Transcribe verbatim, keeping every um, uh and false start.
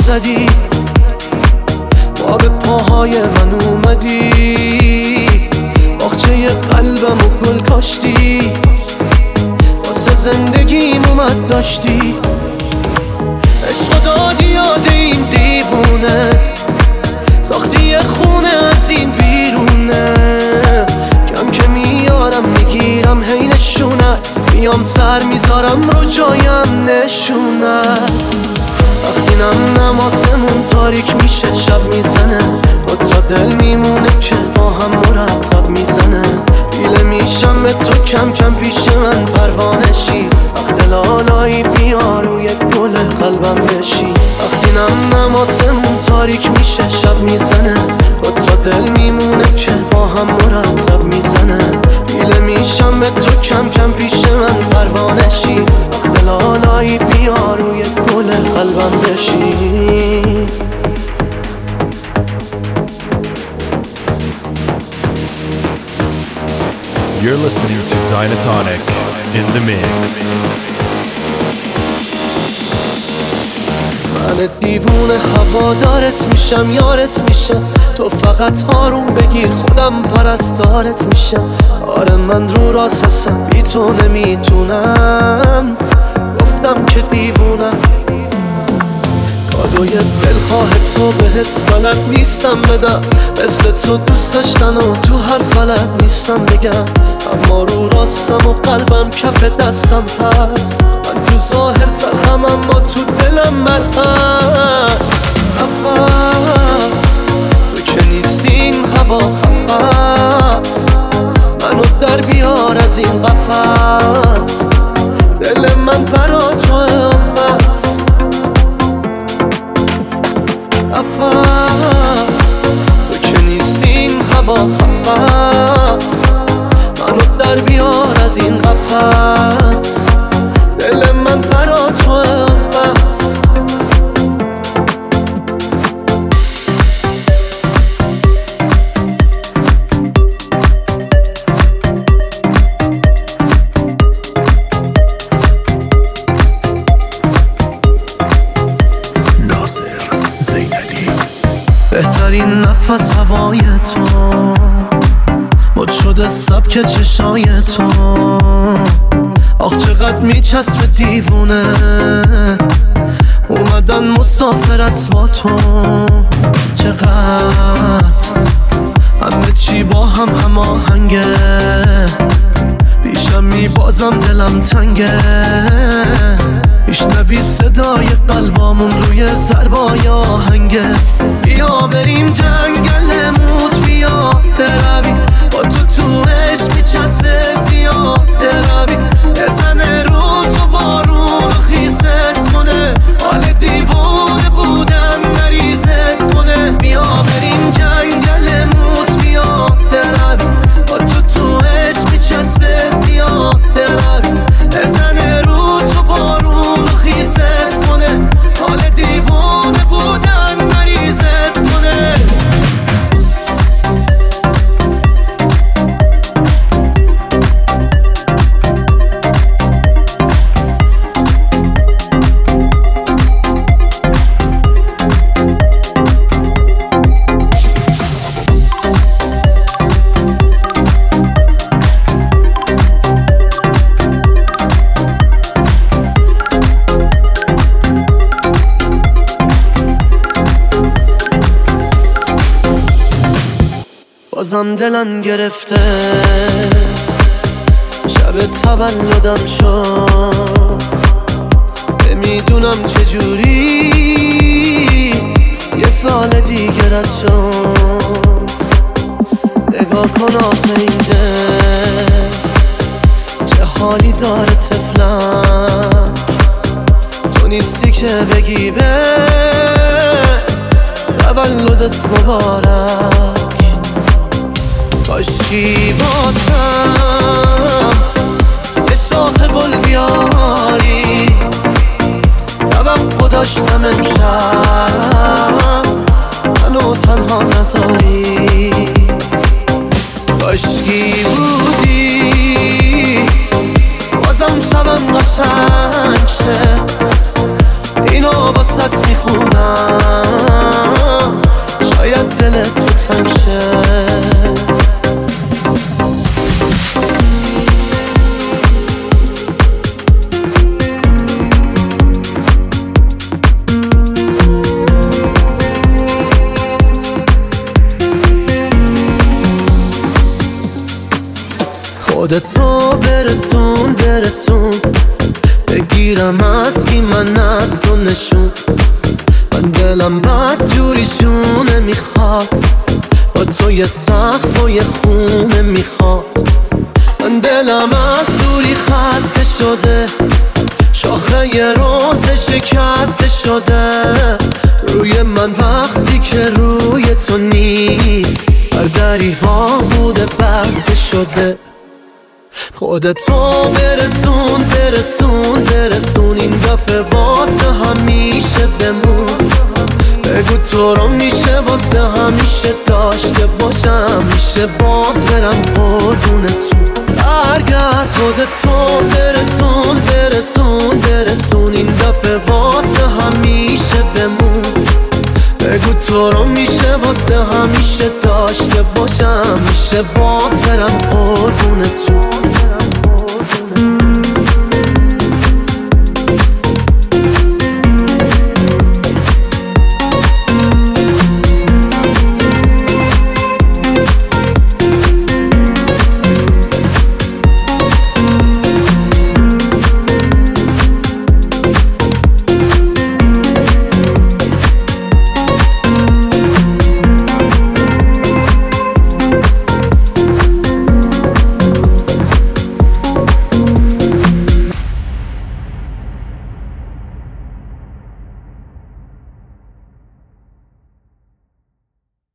زدی، با به پاهای من اومدی، باغچه قلبم و گل کاشتی، واسه زندگیم اومد داشتی. عشق دادی یاد این دیوونه، ساختی یه خونه از این بیرونه، کم که میارم میگیرم هی نشونت، میام سر میذارم رو جایم نشونت. وقتی نم نم آسمون تاریک میشه شب میزنه، دو تا دل میمونه که با هم مرتب میزنه، پیله میشم به تو کم کم پیش من پروانشی، وقت لالایی بیا روی گل قلبم بشی. وقتی نم نم آسمون تاریک میشه شب میزنه، دو تا دل میمونه که با هم مرتب میزنه، پیله میشم به تو کم کم پیش من پروانشی، وقت لالایی بیا روی گل قلبم بشی. You're listening to Dynatonic in the mix. من دیوونه هوادارت میشم، یارت میشم، تو فقط آروم بگیر خودم پرستارت میشم. آره من رو راست هستم، بی تو نمیتونم، گفتم که دیوونم. کادوی دلخواه تو بهت بلد نیستم بدم، مثل تو دوست داشتن و تو هر فلک نیستم بگم، اما رو راستم و قلبم کف دستم هست. من تو ظاهر تلخم اما تو دلم مرهست. نفس تو که نیستی این هوا خفست، منو در بیار از این قفس، دل من برا تو بس. نفس تو که نیستی این هوا خفست، منو در بیار از این قفس، دل من برا تو بس. بهترین نفس هوای تو، مد شده سبک چشای تو، آخ چقدر میچسب دیوونه، اومدن مسافرت با تو. چقدر همه چی با هم هماهنگه، پیشم میبازم دلم تنگه، میشنوی صدای قلبامون روی ضربای آهنگه. بیا بریم جنگل موت، بیا دروی با تو تو عشق میچسبه زیاده روی، بزنه رو تو بارون خیست کنه، حال دیوونه بودن نریزت کنه. بیا بریم جنگل موت، بیا دروی با تو تو عشق میچسبه زیاده روی، بزنه رو تو بارون خیست کنه، حال دیوونه بودن نریزت کنه. بازم دلم گرفته، شب تولدم شد، نمیدونم چجوری یه سال دیگه رد شد. نگاه کن آخه این دل چه حالی داره تفلک، تو نیستی که بگی به تولدت مبارک. کاشکی واسم یه شاخ گل بیاری، توقع داشتم امشب منو تنها نذاری. کاشکی بودی بازم شبم قشنگ شه، اینو واسط میخونم دلم از کی من از تو نشون، من دلم بد جوریشونه میخواد، با تو یه سقف و یه خونه میخواد. من دلم از دوری خسته شده، شاخه یه روز شکسته شده روی من وقتی که روی تو نیست، بر دریوا بوده بسته شده. خودتو برسون برسون برسون این دفعه واسه همیشه بمون، بگو تو رو میشه واسه همیشه داشته باشم، میشه باز برم قربونتون. برگرد خودتو برسون برسون برسون این دفعه واسه همیشه بمون، بگو تو رو میشه واسه همیشه داشته باشم، میشه باز برم قربونتون.